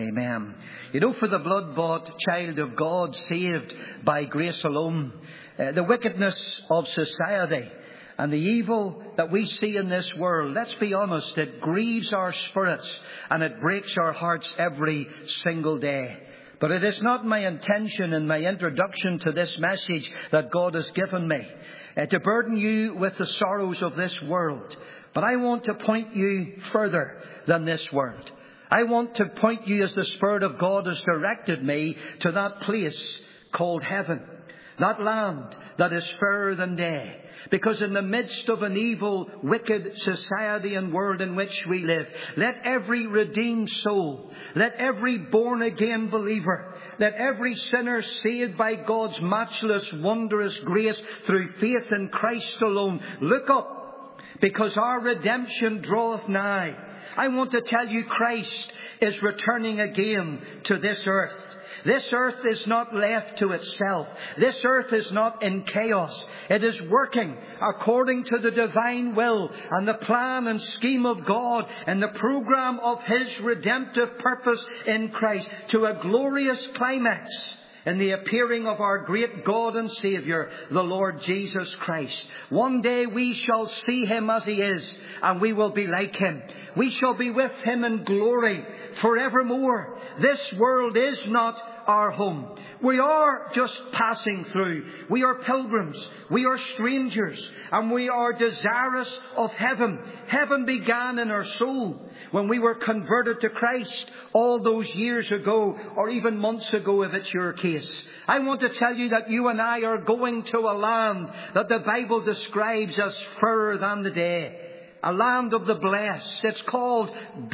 Amen. You know, for the blood-bought child of God, saved by grace alone, the wickedness of society and the evil that we see in this world, let's be honest, it grieves our spirits and it breaks our hearts every single day. But it is not my intention in my introduction to this message that God has given me to burden you with the sorrows of this world. But I want to point you further than this world. I want to point you, as the Spirit of God has directed me, to that place called heaven. That land that is fairer than day. Because in the midst of an evil, wicked society and world in which we live, let every redeemed soul, let every born-again believer, let every sinner saved by God's matchless, wondrous grace through faith in Christ alone, look up, because our redemption draweth nigh. I want to tell you, Christ is returning again to this earth. This earth is not left to itself. This earth is not in chaos. It is working according to the divine will and the plan and scheme of God and the program of His redemptive purpose in Christ to a glorious climax in the appearing of our great God and Saviour, the Lord Jesus Christ. One day we shall see Him as He is, and we will be like Him. We shall be with Him in glory forevermore. This world is not our home. We are just passing through. We are pilgrims. We are strangers. And we are desirous of heaven. Heaven began in our soul when we were converted to Christ all those years ago, or even months ago if it's your case. I want to tell you that you and I are going to a land that the Bible describes as fairer than the day. A land of the blessed. It's called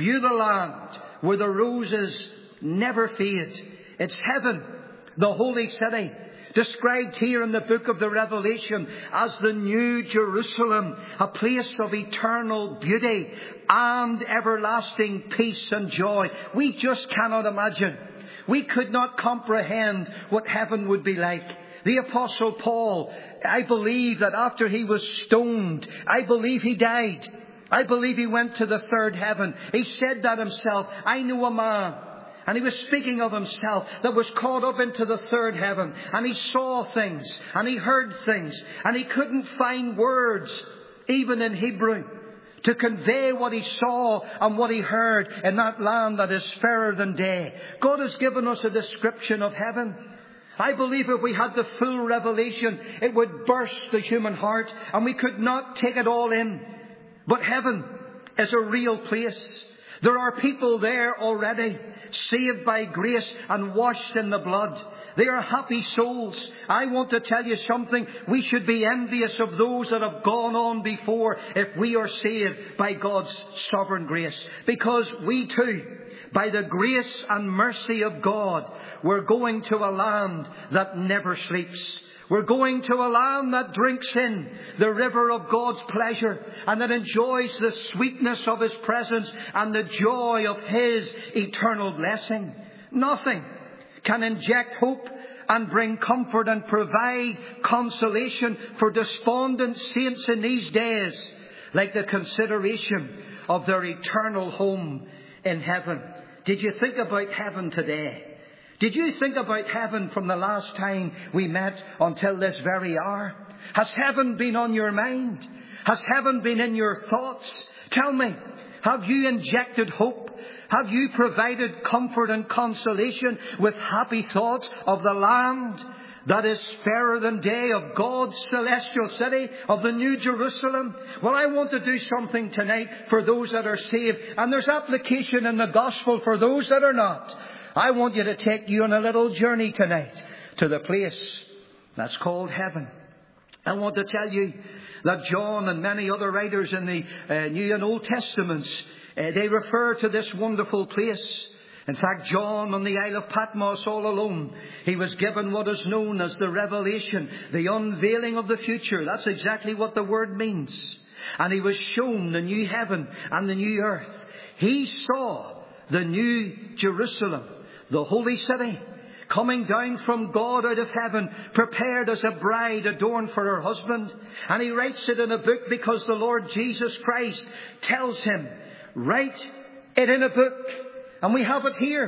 Beulah, where the roses never fade. It's heaven, the holy city, described here in the book of the Revelation as the New Jerusalem, a place of eternal beauty and everlasting peace and joy. We just cannot imagine. We could not comprehend what heaven would be like. The Apostle Paul, I believe that after he was stoned, I believe he died. I believe he went to the third heaven. He said that himself. I knew a man. And he was speaking of himself that was caught up into the third heaven. And he saw things. And he heard things. And he couldn't find words, even in Hebrew, to convey what he saw and what he heard in that land that is fairer than day. God has given us a description of heaven. I believe if we had the full revelation, it would burst the human heart. And we could not take it all in. But heaven is a real place. There are people there already, saved by grace and washed in the blood. They are happy souls. I want to tell you something. We should be envious of those that have gone on before if we are saved by God's sovereign grace. Because we too, by the grace and mercy of God, we're going to a land that never sleeps. We're going to a land that drinks in the river of God's pleasure and that enjoys the sweetness of His presence and the joy of His eternal blessing. Nothing can inject hope and bring comfort and provide consolation for despondent saints in these days like the consideration of their eternal home in heaven. Did you think about heaven today? Did you think about heaven from the last time we met until this very hour? Has heaven been on your mind? Has heaven been in your thoughts? Tell me, have you injected hope? Have you provided comfort and consolation with happy thoughts of the land that is fairer than day, of God's celestial city, of the New Jerusalem? Well, I want to do something tonight for those that are saved. And there's application in the gospel for those that are not. I want you to take you on a little journey tonight to the place that's called heaven. I want to tell you that John and many other writers in the New and Old Testaments, they refer to this wonderful place. In fact, John on the Isle of Patmos all alone, he was given what is known as the revelation, the unveiling of the future. That's exactly what the word means. And he was shown the new heaven and the new earth. He saw the New Jerusalem, the holy city, coming down from God out of heaven, prepared as a bride adorned for her husband. And he writes it in a book because the Lord Jesus Christ tells him, write it in a book. And we have it here.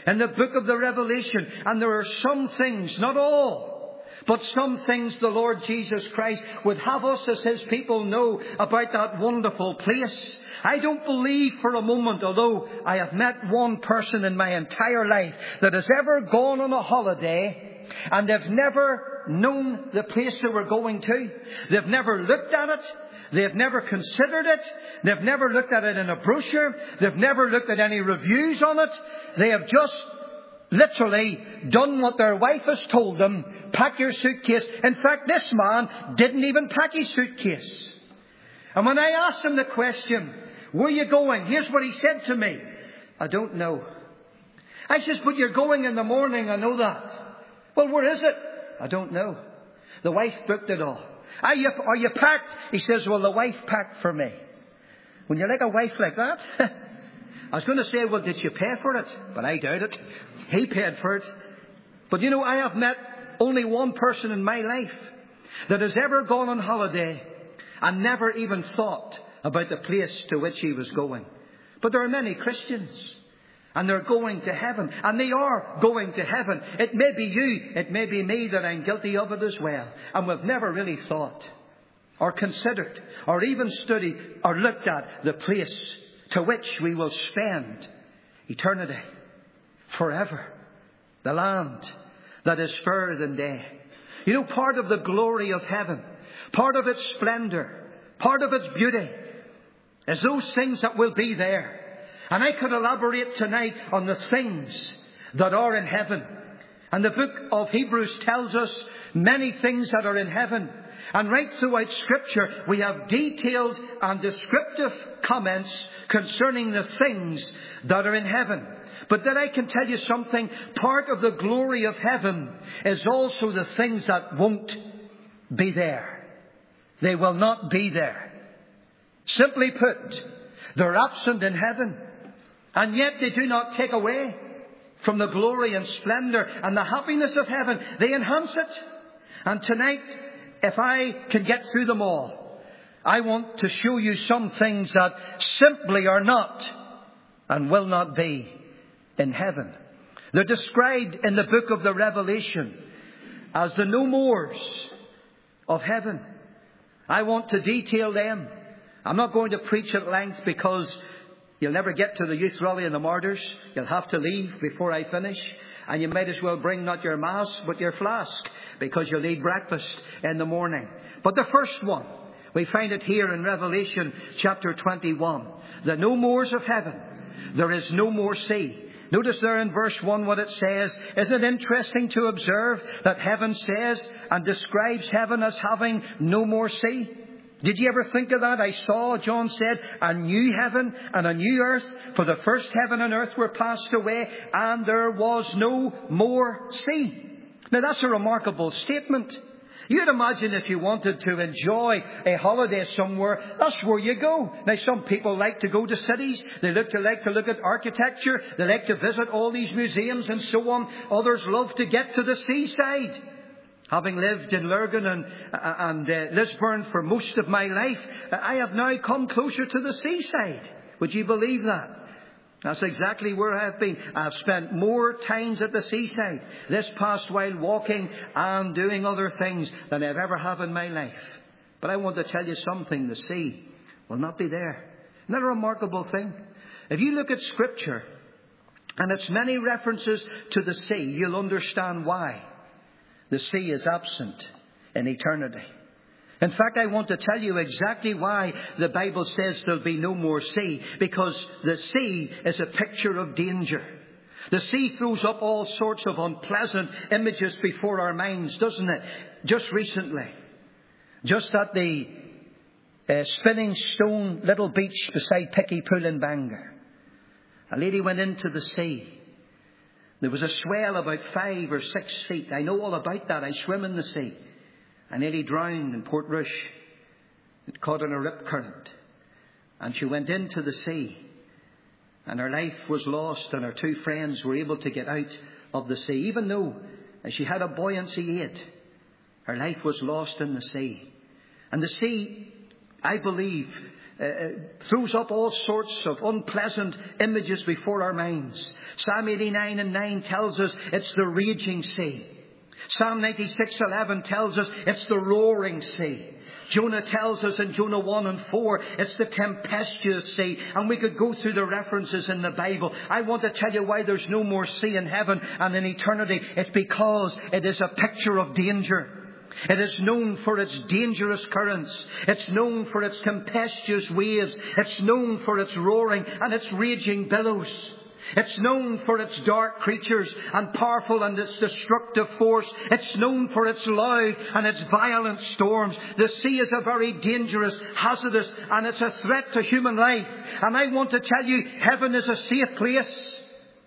in the book of the Revelation. And there are some things, not all, but some things the Lord Jesus Christ would have us as His people know about that wonderful place. I don't believe for a moment, although I have met one person in my entire life that has ever gone on a holiday and they've never known the place they were going to. They've never looked at it. They've never considered it. They've never looked at it in a brochure. They've never looked at any reviews on it. They have just literally done what their wife has told them. Pack your suitcase. In fact, this man didn't even pack his suitcase. And when I asked him the question, where are you going? Here's what he said to me. I don't know. I says, but you're going in the morning. I know that. Well, where is it? I don't know. The wife booked it all. Are you packed? He says, well, the wife packed for me. When you like a wife like that? I was going to say, well, did you pay for it? But I doubt it. He paid for it. But you know, I have met only one person in my life that has ever gone on holiday and never even thought about the place to which he was going. But there are many Christians. And they're going to heaven. And they are going to heaven. It may be you, it may be me, that I'm guilty of it as well. And we've never really thought or considered or even studied or looked at the place to which we will spend eternity. Forever. The land that is fairer than day. You know, part of the glory of heaven, part of its splendor, part of its beauty is those things that will be there. And I could elaborate tonight on the things that are in heaven. And the book of Hebrews tells us many things that are in heaven. And right throughout Scripture, we have detailed and descriptive comments concerning the things that are in heaven. But then I can tell you something. Part of the glory of heaven is also the things that won't be there. They will not be there. Simply put, they're absent in heaven. And yet they do not take away from the glory and splendor and the happiness of heaven. They enhance it. And tonight, if I can get through them all, I want to show you some things that simply are not and will not be in heaven. They're described in the book of the Revelation as the no mores of heaven. I want to detail them. I'm not going to preach at length because you'll never get to the youth rally and the martyrs. You'll have to leave before I finish. And you might as well bring not your mass, but your flask, because you'll need breakfast in the morning. But the first one, we find it here in Revelation chapter 21. The no mores of heaven. There is no more sea. Notice there in verse 1 what it says. Isn't it interesting to observe that heaven says and describes heaven as having no more sea? Did you ever think of that? I saw, John said, a new heaven and a new earth. For the first heaven and earth were passed away, and there was no more sea. Now that's a remarkable statement. You'd imagine if you wanted to enjoy a holiday somewhere, that's where you go. Now some people like to go to cities. They like to look at architecture. They like to visit all these museums and so on. Others love to get to the seaside. Having lived in Lurgan and Lisburn for most of my life, I have now come closer to the seaside. Would you believe that? That's exactly where I have been. I've spent more times at the seaside this past while walking and doing other things than I've ever have in my life. But I want to tell you something. The sea will not be there. Isn't that a remarkable thing? If you look at Scripture and its many references to the sea, you'll understand why the sea is absent in eternity. In fact, I want to tell you exactly why the Bible says there'll be no more sea. Because the sea is a picture of danger. The sea throws up all sorts of unpleasant images before our minds, doesn't it? Just recently, just at the Spinning Stone little beach beside Picky Pool in Bangor, a lady went into the sea. There was a swell about 5 or 6 feet. I know all about that. I swim in the sea. I nearly drowned in Portrush. It caught in a rip current. And she went into the sea. And her life was lost. And her 2 friends were able to get out of the sea. Even though she had a buoyancy aid, her life was lost in the sea. And the sea, I believe, throws up all sorts of unpleasant images before our minds. Psalm 89:9 tells us it's the raging sea. Psalm 96:11 tells us it's the roaring sea. Jonah tells us in Jonah 1:4, it's the tempestuous sea. And we could go through the references in the Bible. I want to tell you why there's no more sea in heaven and in eternity. It's because it is a picture of danger. It is known for its dangerous currents. It's known for its tempestuous waves. It's known for its roaring and its raging billows. It's known for its dark creatures and powerful and its destructive force. It's known for its loud and its violent storms. The sea is a very dangerous, hazardous, and it's a threat to human life. And I want to tell you, heaven is a safe place.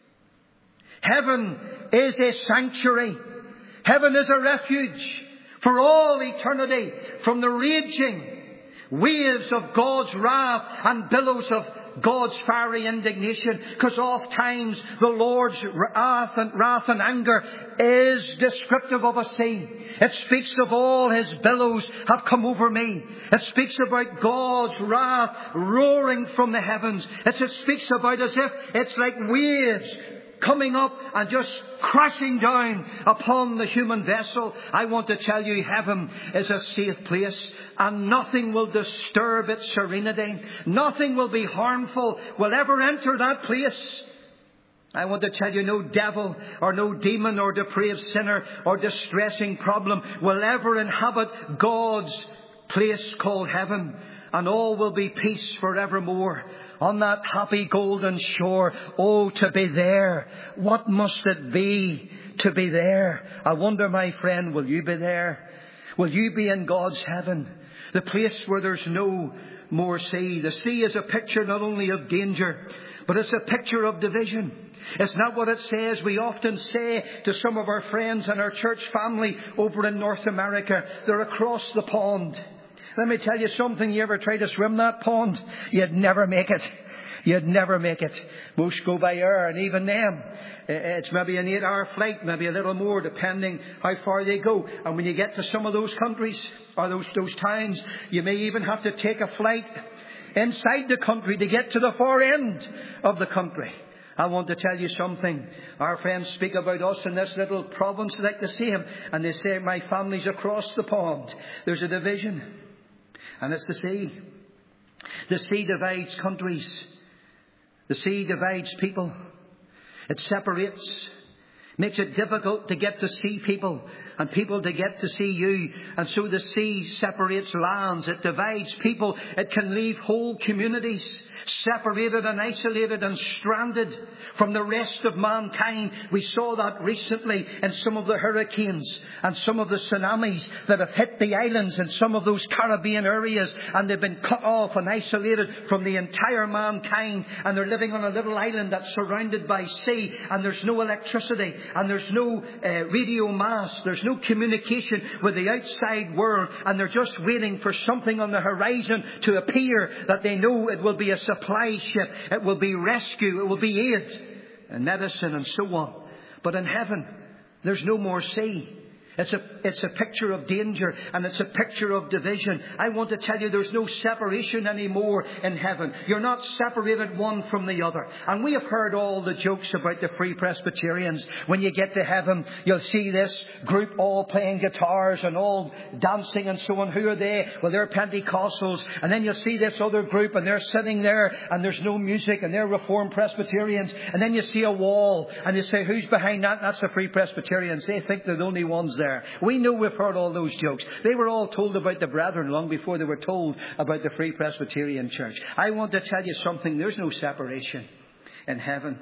Heaven is a sanctuary. Heaven is a refuge for all eternity from the raging waves of God's wrath and billows of God's fiery indignation. Because oft times the Lord's wrath and anger is descriptive of a sea. It speaks of all His billows have come over me. It speaks about God's wrath roaring from the heavens. It speaks about as if it's like waves coming up and just crashing down upon the human vessel. I want to tell you, heaven is a safe place and nothing will disturb its serenity. Nothing will be harmful will ever enter that place. I want to tell you, no devil or no demon or depraved sinner or distressing problem will ever inhabit God's place called heaven. And all will be peace forevermore on that happy golden shore. Oh, to be there. What must it be to be there? I wonder, my friend, will you be there? Will you be in God's heaven? The place where there's no more sea. The sea is a picture not only of danger, but it's a picture of division. It's not what it says. We often say to some of our friends and our church family over in North America, they're across the pond. Let me tell you something. You ever try to swim that pond? You'd never make it. You'd never make it. Most go by air, and even them, it's maybe an 8-hour flight, maybe a little more, depending how far they go. And when you get to some of those countries or those towns, you may even have to take a flight inside the country to get to the far end of the country. I want to tell you something. Our friends speak about us in this little province like the same, and they say, my family's across the pond. There's a division. And it's the sea. The sea divides countries. The sea divides people. It separates. Makes it difficult to get to see people and people to get to see you. And so the sea separates lands. It divides people. It can leave whole communities separated and isolated and stranded from the rest of mankind. We saw that recently in some of the hurricanes and some of the tsunamis that have hit the islands in some of those Caribbean areas, and they've been cut off and isolated from the entire mankind, and they're living on a little island that's surrounded by sea, and there's no electricity and there's no radio mast, there's no communication with the outside world, and they're just waiting for something on the horizon to appear that they know it will be a supply ship, it will be rescue, it will be aid and medicine and so on. But in heaven, there's no more sea. It's a picture of danger, and it's a picture of division. I want to tell you, there's no separation anymore in heaven. You're not separated one from the other. And we have heard all the jokes about the Free Presbyterians. When you get to heaven, you'll see this group all playing guitars and all dancing and so on. Who are they? Well, they're Pentecostals. And then you'll see this other group, and they're sitting there, and there's no music, and they're Reformed Presbyterians. And then you see a wall, and you say, who's behind that? That's the Free Presbyterians. They think they're the only ones there. We know we've heard all those jokes. They were all told about the brethren long before they were told about the Free Presbyterian Church. I want to tell you something. There's no separation in heaven.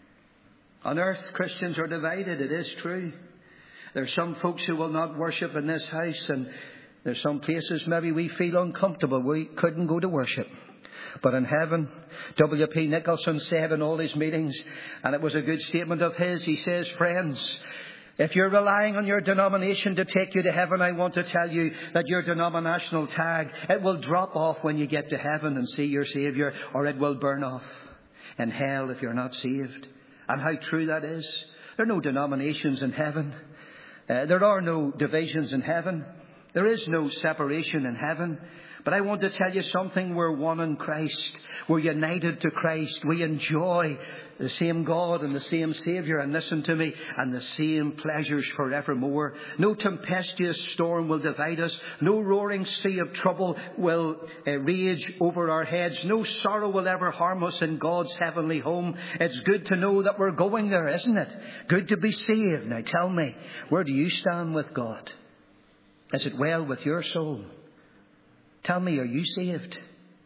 On earth, Christians are divided. It is true. There's some folks who will not worship in this house, and there's some places maybe we feel uncomfortable. We couldn't go to worship. But in heaven, W.P. Nicholson said in all his meetings, and it was a good statement of his, he says, friends, if you're relying on your denomination to take you to heaven, I want to tell you that your denominational tag, it will drop off when you get to heaven and see your Saviour, or it will burn off in hell if you're not saved. And how true that is. There are no denominations in heaven. There are no divisions in heaven. There is no separation in heaven. But I want to tell you something. We're one in Christ. We're united to Christ. We enjoy the same God and the same Saviour, and listen to me, and the same pleasures forevermore. No tempestuous storm will divide us. No roaring sea of trouble will rage over our heads. No sorrow will ever harm us in God's heavenly home. It's good to know that we're going there, isn't it? Good to be saved. Now tell me, where do you stand with God? Is it well with your soul? Tell me, are you saved?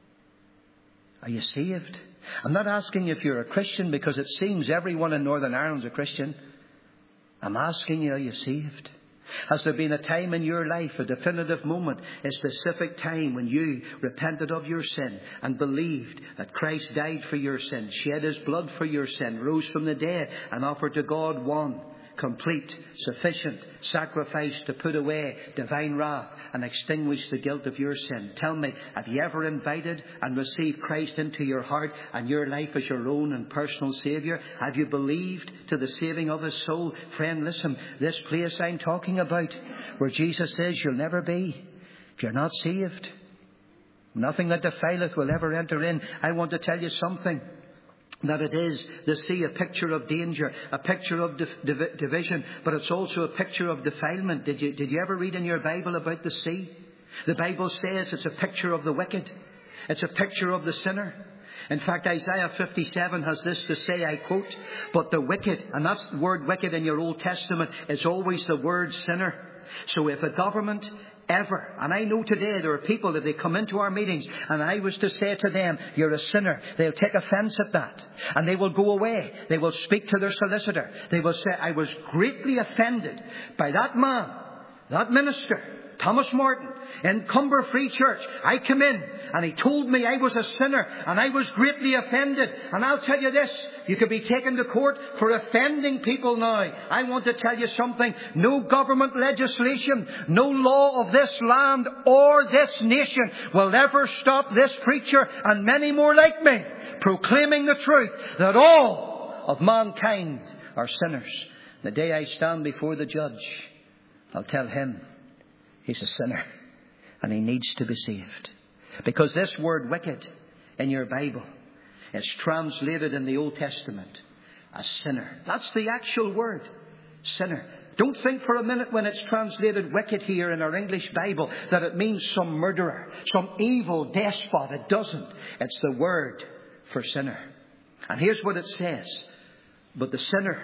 Are you saved? I'm not asking if you're a Christian, because it seems everyone in Northern Ireland's a Christian. I'm asking you, are you saved? Has there been a time in your life, a definitive moment, a specific time when you repented of your sin and believed that Christ died for your sin, shed his blood for your sin, rose from the dead and offered to God one complete, sufficient sacrifice to put away divine wrath and extinguish the guilt of your sin? Tell me, have you ever invited and received Christ into your heart and your life as your own and personal Saviour? Have you believed to the saving of his soul? Friend, listen, this place I'm talking about, where Jesus says you'll never be if you're not saved. Nothing that defileth will ever enter in. I want to tell you something. That it is the sea, a picture of danger, a picture of division, but it's also a picture of defilement. Did you ever read in your Bible about the sea? The Bible says it's a picture of the wicked. It's a picture of the sinner. In fact, Isaiah 57 has this to say, I quote, "But the wicked," and that's the word wicked in your Old Testament, is always the word sinner. So if a government ever, and I know today there are people that they come into our meetings and I was to say to them, you're a sinner, they'll take offence at that and they will go away. They will speak to their solicitor. They will say, I was greatly offended by that man, that minister, Thomas Martin, in Cumber Free Church. I came in and he told me I was a sinner and I was greatly offended. And I'll tell you this, you could be taken to court for offending people now. I want to tell you something. No government legislation, no law of this land or this nation will ever stop this preacher and many more like me proclaiming the truth that all of mankind are sinners. The day I stand before the judge, I'll tell him he's a sinner and he needs to be saved. Because this word wicked in your Bible is translated in the Old Testament as sinner. That's the actual word, sinner. Don't think for a minute when it's translated wicked here in our English Bible that it means some murderer, some evil despot. It doesn't. It's the word for sinner. And here's what it says. But the sinner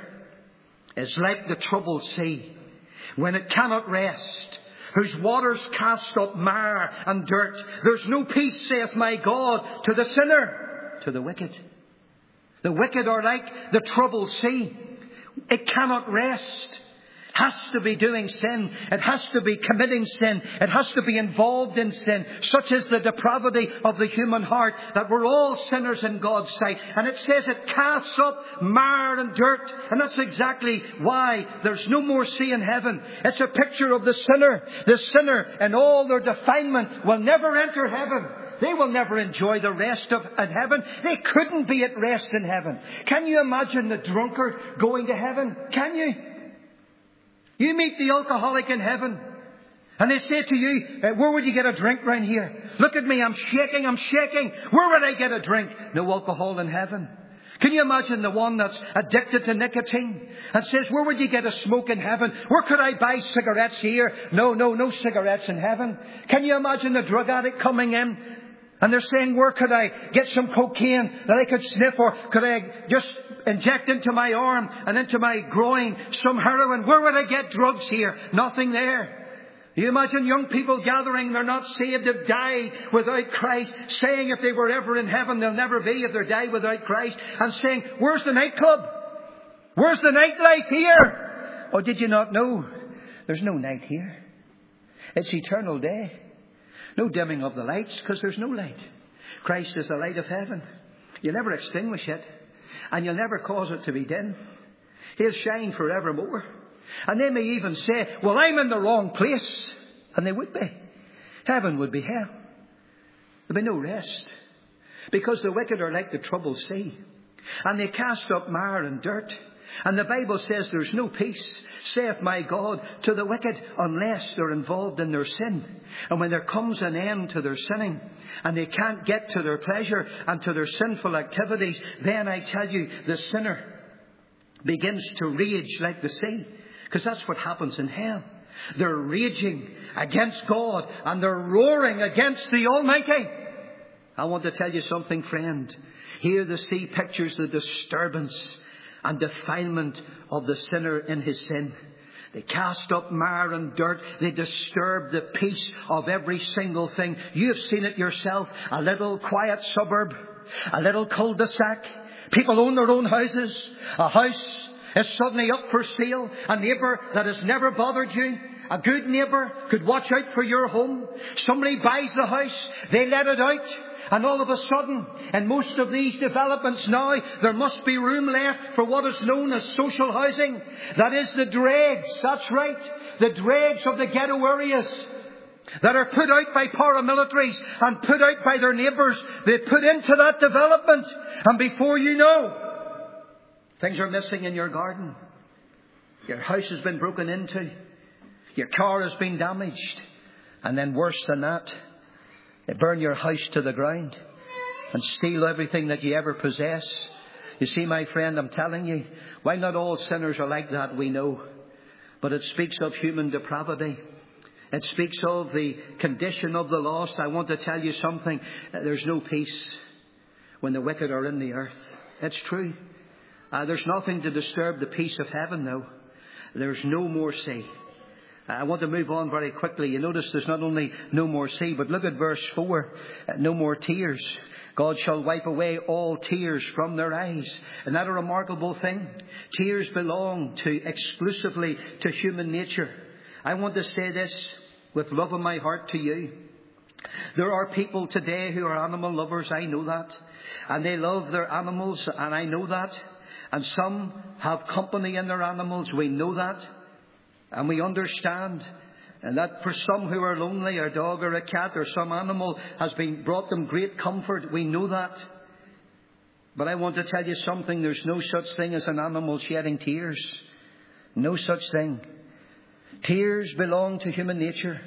is like the troubled sea when it cannot rest, whose waters cast up mire and dirt. There's no peace, saith my God, to the sinner, to the wicked. The wicked are like the troubled sea. It cannot rest. Has to be doing sin. It has to be committing sin. It has to be involved in sin. Such is the depravity of the human heart that we're all sinners in God's sight. And it says it casts up mire and dirt. And that's exactly why there's no more sea in heaven. It's a picture of the sinner. The sinner in all their defilement will never enter heaven. They will never enjoy the rest of in heaven. They couldn't be at rest in heaven. Can you imagine the drunkard going to heaven? Can you? You meet the alcoholic in heaven and they say to you, where would you get a drink round here? Look at me, I'm shaking. Where would I get a drink? No alcohol in heaven. Can you imagine the one that's addicted to nicotine and says, where would you get a smoke in heaven? Where could I buy cigarettes here? No cigarettes in heaven. Can you imagine the drug addict coming in and they're saying, where could I get some cocaine that I could sniff, or could I just inject into my arm and into my groin some heroin? Where would I get drugs here? Nothing there. You imagine young people gathering, they're not saved, have died without Christ, saying if they were ever in heaven, they'll never be if they die without Christ, and saying, where's the nightclub? Where's the nightlife here? Oh, did you not know? There's no night here. It's eternal day. No dimming of the lights, because there's no light. Christ is the light of heaven. You'll never extinguish it, and you'll never cause it to be dim. He'll shine forevermore. And they may even say, well, I'm in the wrong place. And they would be. Heaven would be hell. There'd be no rest. Because the wicked are like the troubled sea. And they cast up mire and dirt. And the Bible says there's no peace, saith my God, to the wicked unless they're involved in their sin. And when there comes an end to their sinning and they can't get to their pleasure and to their sinful activities, then I tell you, the sinner begins to rage like the sea. Because that's what happens in hell. They're raging against God and they're roaring against the Almighty. I want to tell you something, friend. Here the sea pictures the disturbance and defilement of the sinner in his sin. They cast up mire and dirt. They disturb the peace of every single thing. You have seen it yourself. A little quiet suburb, a little cul-de-sac. People own their own houses. A house is suddenly up for sale. A neighbour that has never bothered you. A good neighbour could watch out for your home. Somebody buys the house. They let it out. And all of a sudden, in most of these developments now, there must be room left for what is known as social housing. That is the dregs. That's right. The dregs of the ghetto areas that are put out by paramilitaries and put out by their neighbours. They put into that development. And before you know, things are missing in your garden. Your house has been broken into. Your car has been damaged. And then worse than that, they burn your house to the ground and steal everything that you ever possess. You see, my friend, I'm telling you, while not all sinners are like that, we know. But it speaks of human depravity. It speaks of the condition of the lost. I want to tell you something. There's no peace when the wicked are in the earth. It's true. There's nothing to disturb the peace of heaven, though. There's no more sea. I want to move on very quickly. You notice there's not only no more sea, but look at verse 4. No more tears. God shall wipe away all tears from their eyes. Isn't that a remarkable thing? Tears belong exclusively to human nature. I want to say this with love in my heart to you. There are people today who are animal lovers. I know that. And they love their animals, and I know that. And some have company in their animals. We know that. And we understand and that for some who are lonely, a dog or a cat or some animal has brought them great comfort. We know that. But I want to tell you something. There's no such thing as an animal shedding tears. No such thing. Tears belong to human nature.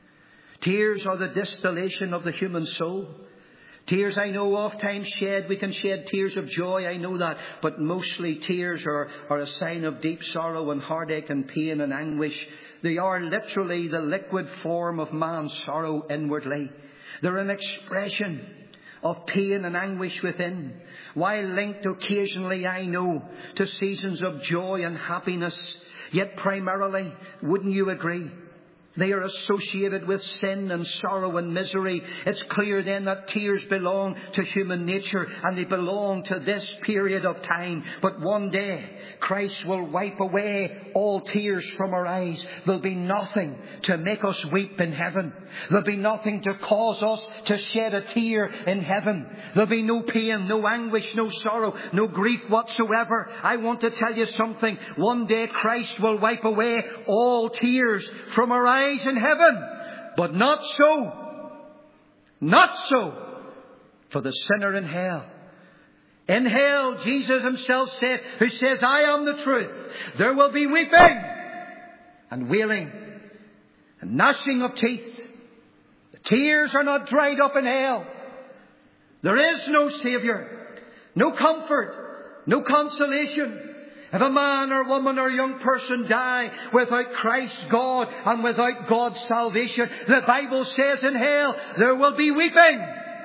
Tears are the distillation of the human soul. Tears, I know, oft-times we can shed tears of joy, I know that. But mostly tears are a sign of deep sorrow and heartache and pain and anguish. They are literally the liquid form of man's sorrow inwardly. They're an expression of pain and anguish within, while linked occasionally, I know, to seasons of joy and happiness. Yet primarily, wouldn't you agree? They are associated with sin and sorrow and misery. It's clear then that tears belong to human nature and they belong to this period of time. But one day, Christ will wipe away all tears from our eyes. There'll be nothing to make us weep in heaven. There'll be nothing to cause us to shed a tear in heaven. There'll be no pain, no anguish, no sorrow, no grief whatsoever. I want to tell you something. One day Christ will wipe away all tears from our eyes in heaven. But not so. Not so for the sinner in hell. In hell, Jesus himself said, who says, I am the truth. There will be weeping and wailing and gnashing of teeth. The tears are not dried up in hell. There is no Saviour, no comfort, no consolation. If a man or woman or young person die without Christ God and without God's salvation, the Bible says in hell there will be weeping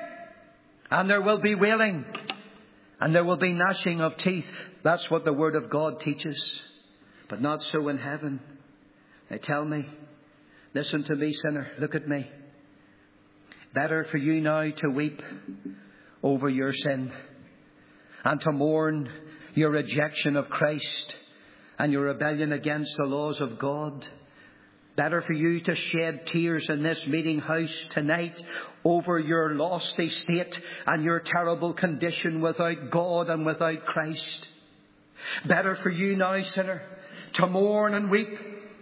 and there will be wailing and there will be gnashing of teeth. That's what the Word of God teaches. But not so in heaven. Now tell me, listen to me, sinner, look at me. Better for you now to weep over your sin and to mourn your rejection of Christ and your rebellion against the laws of God. Better for you to shed tears in this meeting house tonight over your lost estate and your terrible condition without God and without Christ. Better for you now, sinner, to mourn and weep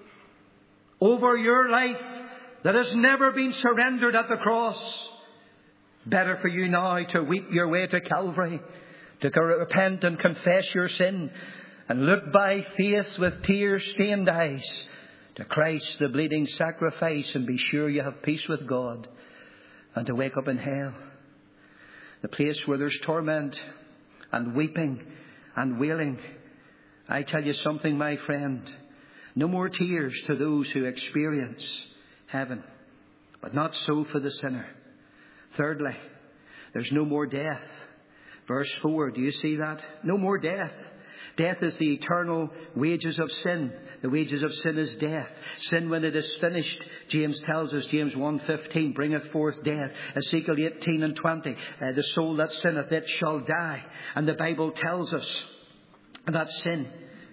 over your life that has never been surrendered at the cross. Better for you now to weep your way to Calvary, to repent and confess your sin and look by faith with tear-stained eyes to Christ, the bleeding sacrifice, and be sure you have peace with God, and to wake up in hell, the place where there's torment and weeping and wailing. I tell you something, my friend, no more tears to those who experience heaven, but not so for the sinner. Thirdly, there's no more death. Verse 4, do you see that? No more death. Death is the eternal wages of sin. The wages of sin is death. Sin, when it is finished, James tells us, James 1:15, bringeth forth death. Ezekiel 18:20, the soul that sinneth, it shall die. And the Bible tells us that sin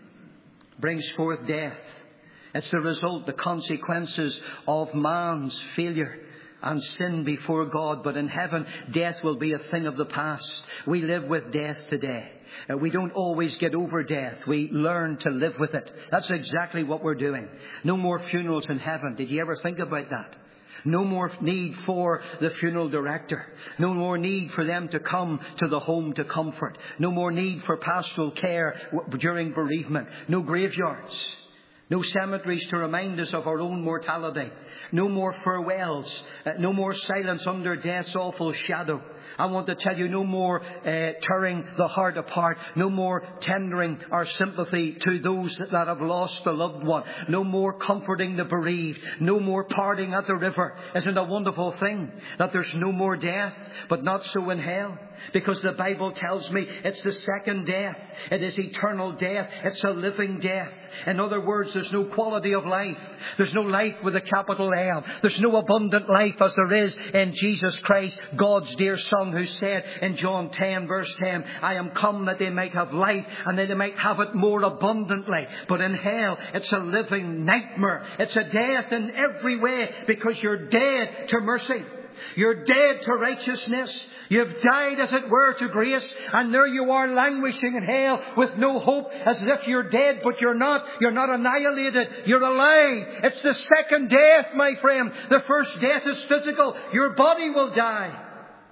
brings forth death. It's the result, the consequences of man's failure and sin before God. But in heaven, death will be a thing of the past. We live with death today. We don't always get over death. We learn to live with it. That's exactly what we're doing. No more funerals in heaven. Did you ever think about that? No more need for the funeral director. No more need for them to come to the home to comfort. No more need for pastoral care during bereavement. No graveyards. No cemeteries to remind us of our own mortality. No more farewells. No more silence under death's awful shadow. I want to tell you, no more tearing the heart apart. No more tendering our sympathy to those that have lost a loved one. No more comforting the bereaved. No more parting at the river. Isn't it a wonderful thing that there's no more death? But not so in hell. Because the Bible tells me it's the second death. It is eternal death. It's a living death. In other words, there's no quality of life. There's no life with a capital L. There's no abundant life as there is in Jesus Christ, God's dear Son, who said in John 10 verse 10, I am come that they might have life and that they might have it more abundantly. But in hell, it's a living nightmare. It's a death in every way, because you're dead to mercy. You're dead to righteousness. You've died, as it were, to grace. And there you are, languishing in hell with no hope, as if you're dead, but you're not. You're not annihilated. You're alive. It's the second death, my friend. The first death is physical. Your body will die.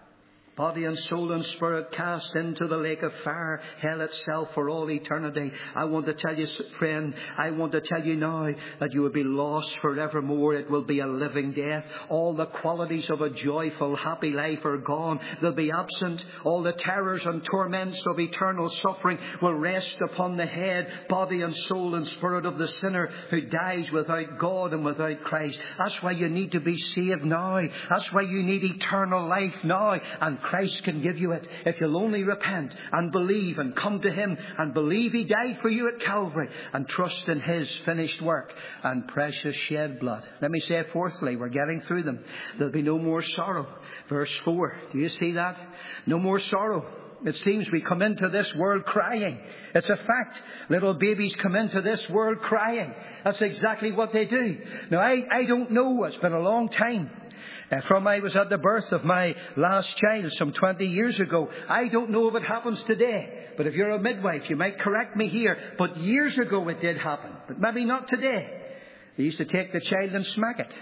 Body and soul and spirit cast into the lake of fire, hell itself, for all eternity. I want to tell you, friend, I want to tell you now that you will be lost forevermore. It will be a living death. All the qualities of a joyful, happy life are gone. They'll be absent. All the terrors and torments of eternal suffering will rest upon the head, body and soul and spirit of the sinner who dies without God and without Christ. That's why you need to be saved now. That's why you need eternal life now. And Christ can give you it if you'll only repent and believe and come to Him and believe He died for you at Calvary and trust in His finished work and precious shed blood. Let me say fourthly, we're getting through them. There'll be no more sorrow. Verse 4. Do you see that? No more sorrow. It seems we come into this world crying. It's a fact. Little babies come into this world crying. That's exactly what they do. Now, I don't know. It's been a long time. From I was at the birth of my last child some 20 years ago. I don't know if it happens today. But if you're a midwife, you might correct me here. But years ago it did happen. But maybe not today. They used to take the child and smack it.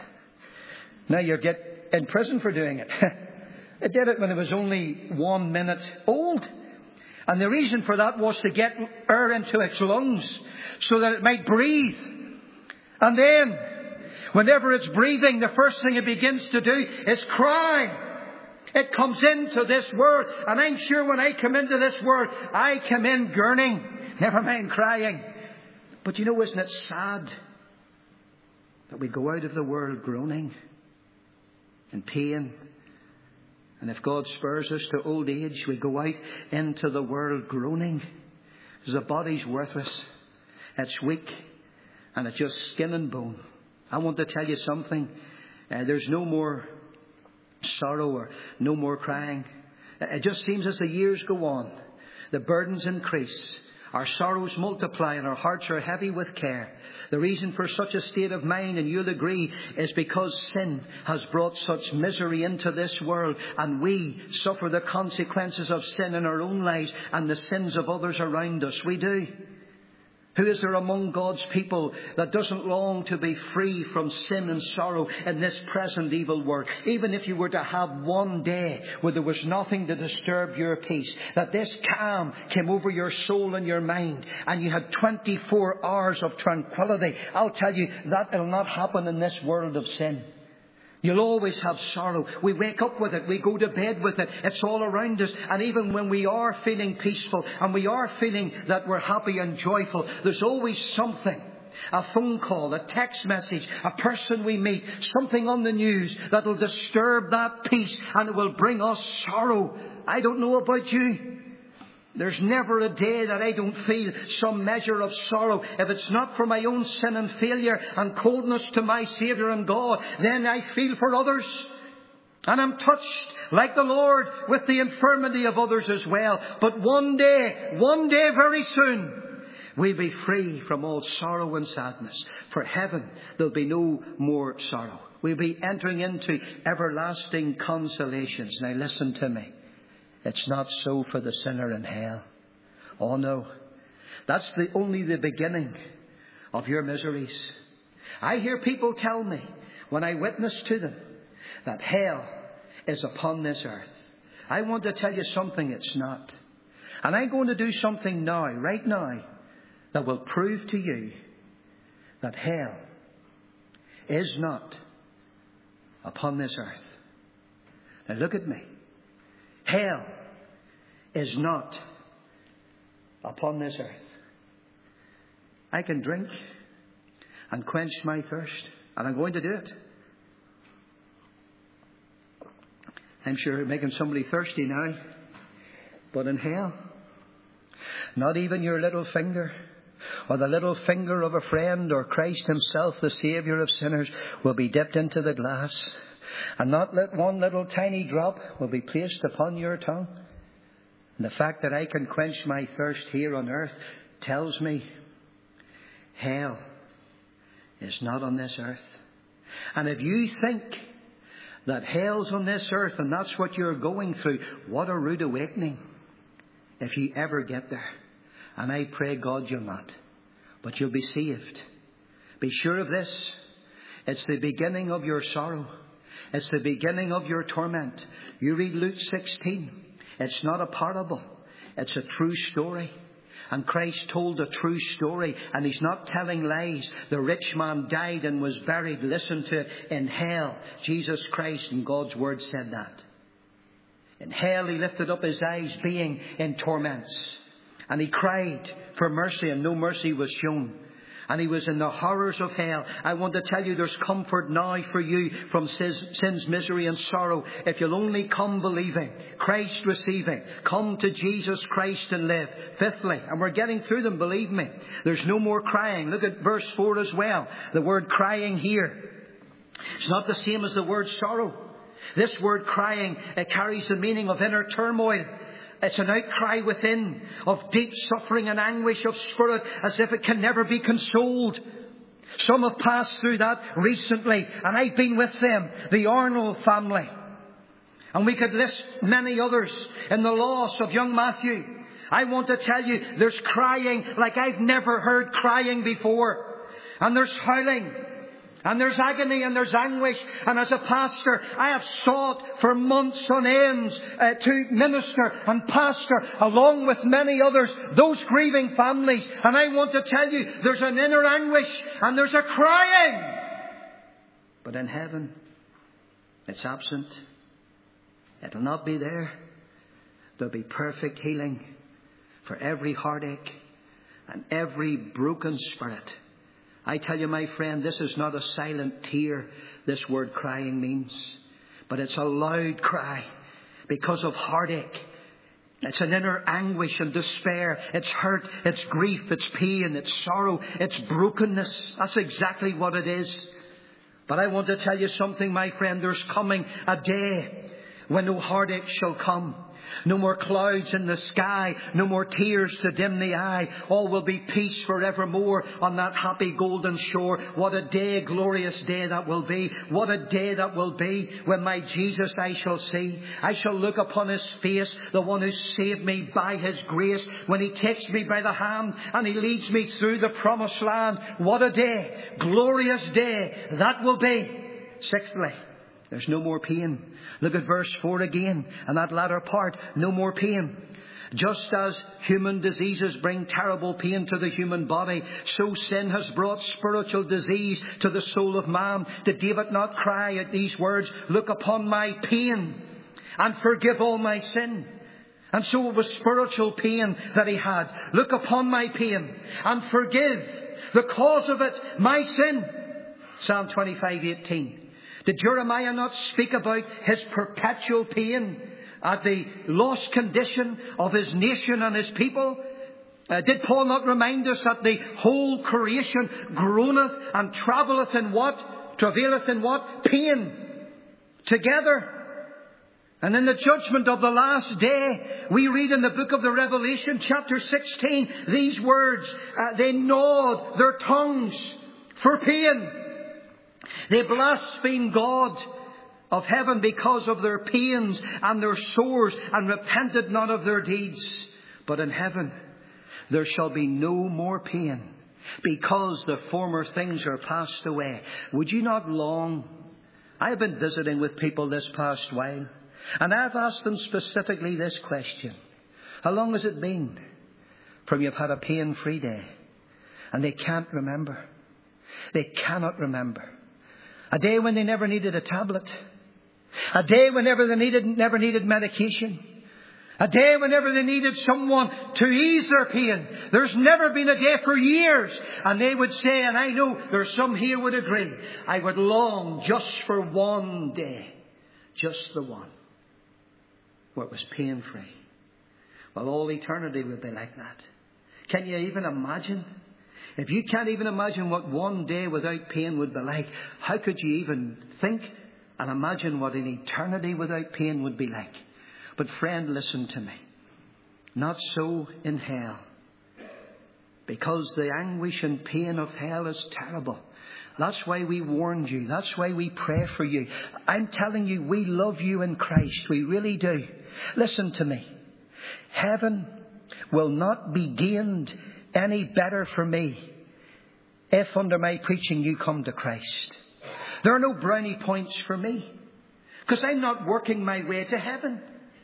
Now you get in prison for doing it. It did it when it was only 1 minute old. And the reason for that was to get air into its lungs so that it might breathe. And then, whenever it's breathing, the first thing it begins to do is cry. It comes into this world. And I'm sure when I come into this world, I come in gurning. Never mind crying. But you know, isn't it sad that we go out of the world groaning in pain? And if God spurs us to old age, we go out into the world groaning. Because the body's worthless. It's weak. And it's just skin and bone. I want to tell you something. There's no more sorrow or no more crying. It just seems as the years go on, the burdens increase. Our sorrows multiply and our hearts are heavy with care. The reason for such a state of mind, and you'll agree, is because sin has brought such misery into this world, and we suffer the consequences of sin in our own lives and the sins of others around us. We do. Who is there among God's people that doesn't long to be free from sin and sorrow in this present evil world? Even if you were to have one day where there was nothing to disturb your peace, that this calm came over your soul and your mind, and you had 24 hours of tranquility, I'll tell you, that will not happen in this world of sin. You'll always have sorrow. We wake up with it. We go to bed with it. It's all around us. And even when we are feeling peaceful and we are feeling that we're happy and joyful, there's always something. A phone call, a text message, a person we meet, something on the news that will disturb that peace and it will bring us sorrow. I don't know about you. There's never a day that I don't feel some measure of sorrow. If it's not for my own sin and failure and coldness to my Saviour and God, then I feel for others. And I'm touched, like the Lord, with the infirmity of others as well. But one day very soon, we'll be free from all sorrow and sadness. For heaven, there'll be no more sorrow. We'll be entering into everlasting consolations. Now listen to me. It's not so for the sinner in hell. Oh no. That's only the beginning of your miseries. I hear people tell me, when I witness to them, that hell is upon this earth. I want to tell you something, it's not. And I'm going to do something now, right now, that will prove to you that hell is not upon this earth. Now look at me. Hell is not upon this earth. I can drink and quench my thirst, and I'm going to do it. I'm sure making somebody thirsty now. But in hell, not even your little finger or the little finger of a friend or Christ himself, the Saviour of sinners, will be dipped into the glass. And not one little tiny drop will be placed upon your tongue. And the fact that I can quench my thirst here on earth tells me hell is not on this earth. And if you think that hell's on this earth and that's what you're going through, what a rude awakening if you ever get there. And I pray God you'll not. But you'll be saved. Be sure of this. It's the beginning of your sorrow. It's the beginning of your torment. You read Luke 16. It's not a parable. It's a true story. And Christ told a true story. And he's not telling lies. The rich man died and was buried. Listen to it. In hell, Jesus Christ and God's word said that. In hell he lifted up his eyes being in torments. And he cried for mercy and no mercy was shown. And he was in the horrors of hell. I want to tell you there's comfort now for you from sin's misery and sorrow. If you'll only come believing, Christ receiving, come to Jesus Christ and live. Fifthly, and we're getting through them, believe me, there's no more crying. Look at verse 4 as well. The word crying here, it's not the same as the word sorrow. This word crying, it carries the meaning of inner turmoil. It's an outcry within of deep suffering and anguish of spirit as if it can never be consoled. Some have passed through that recently and I've been with them, the Arnold family. And we could list many others in the loss of young Matthew. I want to tell you there's crying like I've never heard crying before. And there's howling. And there's agony and there's anguish. And as a pastor, I have sought for months on ends to minister and pastor along with many others, those grieving families. And I want to tell you, there's an inner anguish and there's a crying. But in heaven, it's absent. It'll not be there. There'll be perfect healing for every heartache and every broken spirit. I tell you, my friend, this is not a silent tear, this word crying means. But it's a loud cry because of heartache. It's an inner anguish and despair. It's hurt, it's grief, it's pain, it's sorrow, it's brokenness. That's exactly what it is. But I want to tell you something, my friend. There's coming a day when no heartache shall come. No more clouds in the sky. No more tears to dim the eye. All will be peace forevermore on that happy golden shore. What a day, glorious day that will be. What a day that will be when my Jesus I shall see. I shall look upon His face, the one who saved me by His grace, when He takes me by the hand and He leads me through the promised land. What a day, glorious day that will be. Sixthly, there's no more pain. Look at verse 4 again, and that latter part, no more pain. Just as human diseases bring terrible pain to the human body, so sin has brought spiritual disease to the soul of man. Did David not cry at these words, look upon my pain and forgive all my sin? And so it was spiritual pain that he had. Look upon my pain and forgive the cause of it, my sin. Psalm 25:18. Did Jeremiah not speak about his perpetual pain at the lost condition of his nation and his people? Did Paul not remind us that the whole creation groaneth and travelleth in what? Travaileth in what? Pain. Together. And in the judgment of the last day, we read in the book of the Revelation, chapter 16, these words, they gnawed their tongues for pain. They blasphemed God of heaven because of their pains and their sores, and repented not of their deeds. But in heaven there shall be no more pain, because the former things are passed away. Would you not long? I have been visiting with people this past while, and I've asked them specifically this question. How long has it been from you've had a pain-free day? And they can't remember. They cannot remember. A day when they never needed a tablet. A day whenever they never needed medication. A day whenever they needed someone to ease their pain. There's never been a day for years. And they would say, and I know there's some here would agree, I would long just for one day. Just the one. Where it was pain-free. Well, all eternity would be like that. Can you even imagine? If you can't even imagine what one day without pain would be like, how could you even think and imagine what an eternity without pain would be like? But friend, listen to me. Not so in hell. Because the anguish and pain of hell is terrible. That's why we warned you. That's why we pray for you. I'm telling you, we love you in Christ. We really do. Listen to me. Heaven will not be gained any better for me if under my preaching you come to Christ. There are no brownie points for me, because I'm not working my way to heaven.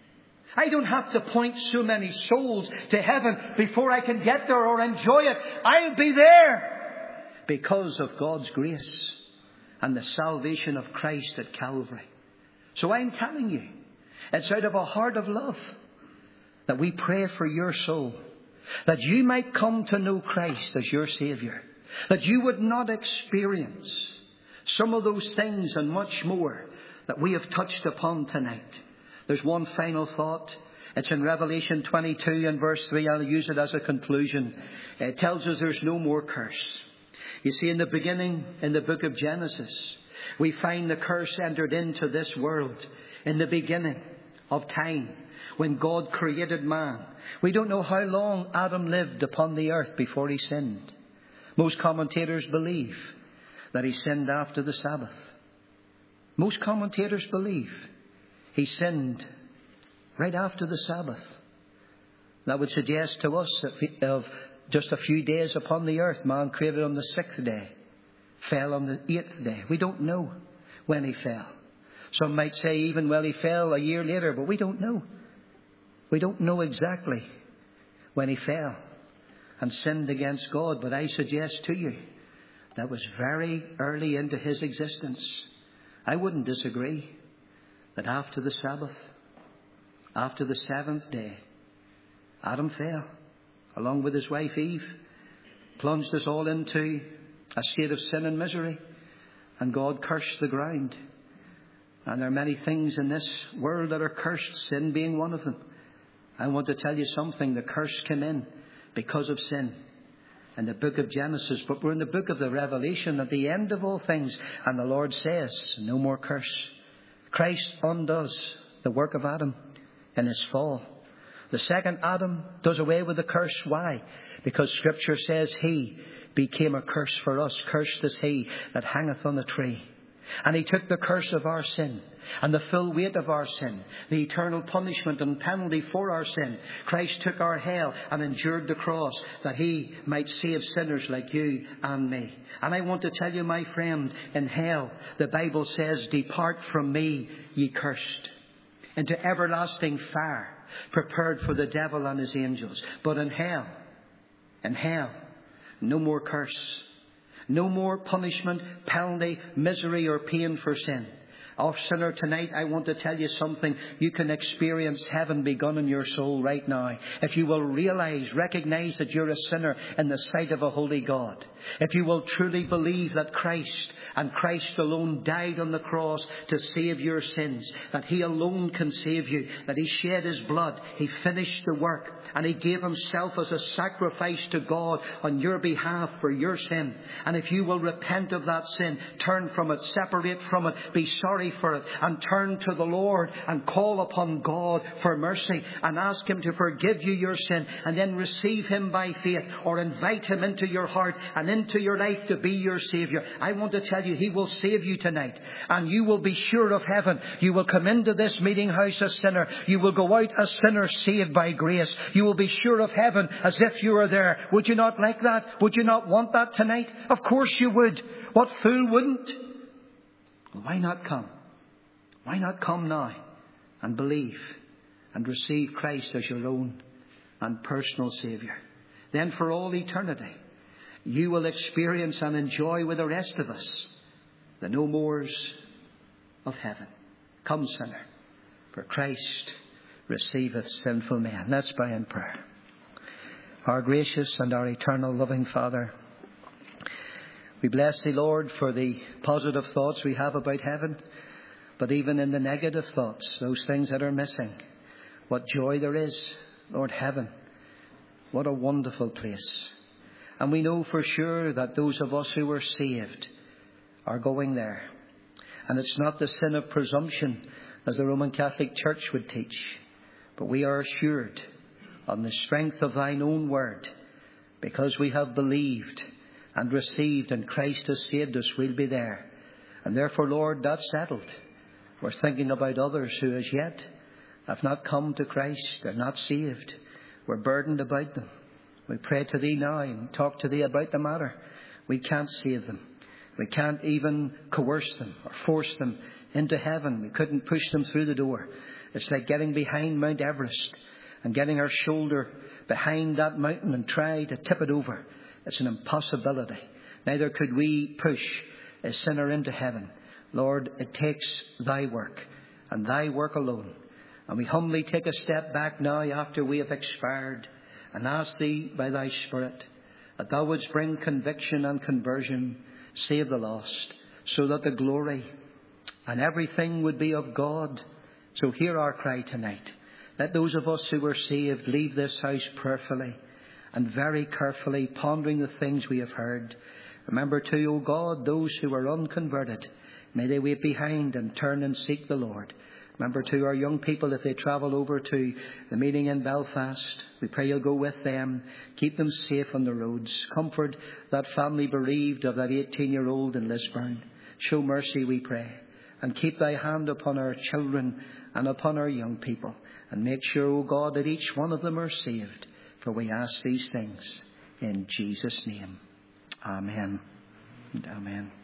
I don't have to point so many souls to heaven before I can get there or enjoy it. I'll be there because of God's grace and the salvation of Christ at Calvary. So I'm telling you, it's out of a heart of love that we pray for your soul, that you might come to know Christ as your Saviour, that you would not experience some of those things and much more that we have touched upon tonight. There's one final thought. It's in Revelation 22 and verse 3. I'll use it as a conclusion. It tells us there's no more curse. You see, in the beginning, in the book of Genesis, we find the curse entered into this world in the beginning of time, when God created man. We don't know how long Adam lived upon the earth before he sinned. Most commentators believe that he sinned after the Sabbath. Most commentators believe he sinned right after the Sabbath. That would suggest to us that of just a few days upon the earth, man created on the 6th day, fell on the 8th day. We don't know when he fell. Some might say even, well, he fell a year later, but we don't know. We don't know exactly when he fell and sinned against God. But I suggest to you that was very early into his existence. I wouldn't disagree that after the Sabbath, after the 7th day, Adam fell along with his wife Eve, plunged us all into a state of sin and misery, and God cursed the ground. And there are many things in this world that are cursed, sin being one of them. I want to tell you something. The curse came in because of sin in the book of Genesis. But we're in the book of the Revelation at the end of all things. And the Lord says, no more curse. Christ undoes the work of Adam. in his fall. The second Adam does away with the curse. Why? Because Scripture says he became a curse for us. Cursed is he that hangeth on the tree. And he took the curse of our sin and the full weight of our sin, the eternal punishment and penalty for our sin. Christ took our hell and endured the cross that he might save sinners like you and me. And I want to tell you, my friend, in hell, the Bible says, depart from me, ye cursed, into everlasting fire, prepared for the devil and his angels. But in hell, no more curse. No more punishment, penalty, misery or pain for sin. Oh, sinner, tonight I want to tell you something. You can experience heaven begun in your soul right now. If you will recognize that you're a sinner in the sight of a holy God. If you will truly believe that Christ and Christ alone died on the cross to save your sins. That he alone can save you. That he shed his blood. He finished the work. And he gave himself as a sacrifice to God on your behalf for your sin. And if you will repent of that sin, turn from it, separate from it, be sorry for it, and turn to the Lord and call upon God for mercy and ask him to forgive you your sin, and then receive him by faith, or invite him into your heart and into your life to be your Saviour. I want to tell you, he will save you tonight, and you will be sure of heaven. You will come into this meeting house a sinner. You will go out a sinner saved by grace. You will be sure of heaven as if you were there. Would you not like that? Would you not want that tonight? Of course you would. What fool wouldn't? Well, why not come? Why not come now and believe and receive Christ as your own and personal Saviour? Then for all eternity, you will experience and enjoy with the rest of us the no mores of heaven. Come, sinner, for Christ receiveth sinful men. Let's bow in prayer. Our gracious and our eternal loving Father, we bless thee, Lord, for the positive thoughts we have about heaven, but even in the negative thoughts, those things that are missing, what joy there is. Lord, heaven, what a wonderful place. And we know for sure that those of us who are saved are going there. And it's not the sin of presumption, as the Roman Catholic Church would teach, but we are assured on the strength of thine own word, because we have believed and received, and Christ has saved us, we'll be there. And therefore, Lord, that's settled. We're thinking about others who as yet have not come to Christ. They're not saved. We're burdened about them. We pray to thee now and talk to thee about the matter. We can't save them. We can't even coerce them or force them into heaven. We couldn't push them through the door. It's like getting behind Mount Everest and getting our shoulder behind that mountain and try to tip it over. It's an impossibility. Neither could we push a sinner into heaven. Lord, it takes thy work and thy work alone. And we humbly take a step back now after we have expired and ask thee by thy Spirit that thou wouldst bring conviction and conversion, save the lost, so that the glory and everything would be of God. So hear our cry tonight. Let those of us who are saved leave this house prayerfully and very carefully pondering the things we have heard. Remember too, O God, those who are unconverted, may they wait behind and turn and seek the Lord. Remember too our young people, if they travel over to the meeting in Belfast, we pray you'll go with them. Keep them safe on the roads. Comfort that family bereaved of that 18-year-old in Lisburn. Show mercy, we pray. And keep thy hand upon our children and upon our young people. And make sure, O God, that each one of them are saved. For we ask these things in Jesus' name. Amen and amen.